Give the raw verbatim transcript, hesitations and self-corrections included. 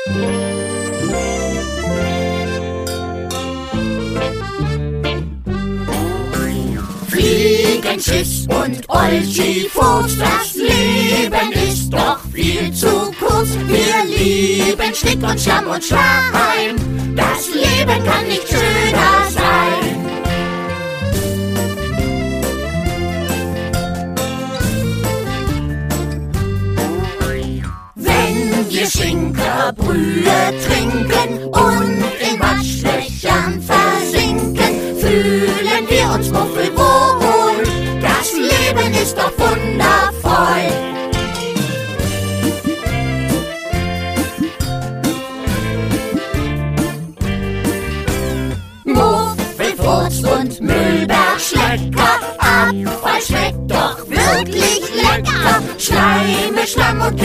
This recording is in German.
Fliegen, Schiss und Olchi-Fuchs, das Leben ist doch viel zu kurz. Wir lieben Schnick und Schlamm und Schleim, das Leben kann nicht schöner sein. Wenn wir Schinkerbrühe trinken und in Waschlöchern versinken, fühlen wir uns muffelwohl, das Leben ist doch wundervoll. Muffelfurz und Müllbergschlecker, Abfall schmeckt doch wirklich lecker. Schleime, Schlamm und